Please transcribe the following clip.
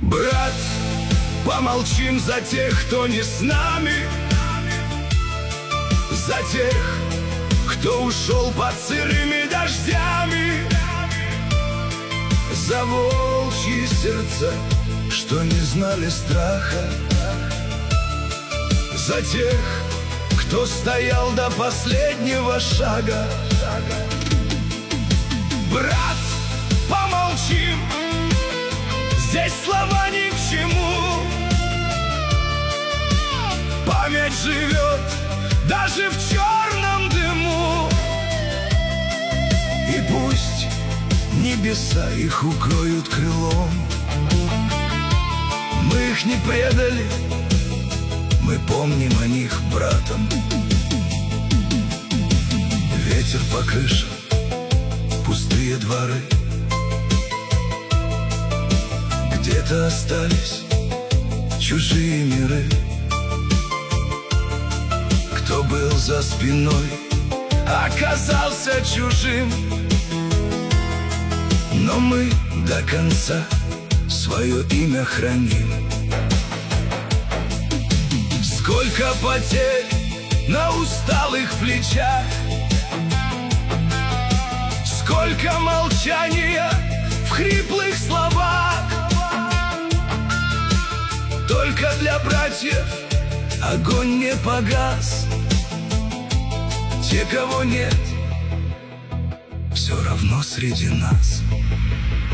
Брат, помолчим за тех, кто не с нами, за тех, кто ушел под сырыми дождями, за волчьи сердца, что не знали страха, за тех, кто стоял до последнего шага. Брат, помолчим, здесь слова ни к чему. Память живет даже в черном дыму. И пусть небеса их укроют крылом, мы их не предали, мы помним о них братом. Ветер по крышам, пустые дворы, где-то остались чужие миры. Кто был за спиной, оказался чужим, но мы до конца свое имя храним. Сколько потерь на усталых плечах, сколько молчания в хриплых словах. Только для братьев огонь не погас. Те, кого нет, все равно среди нас.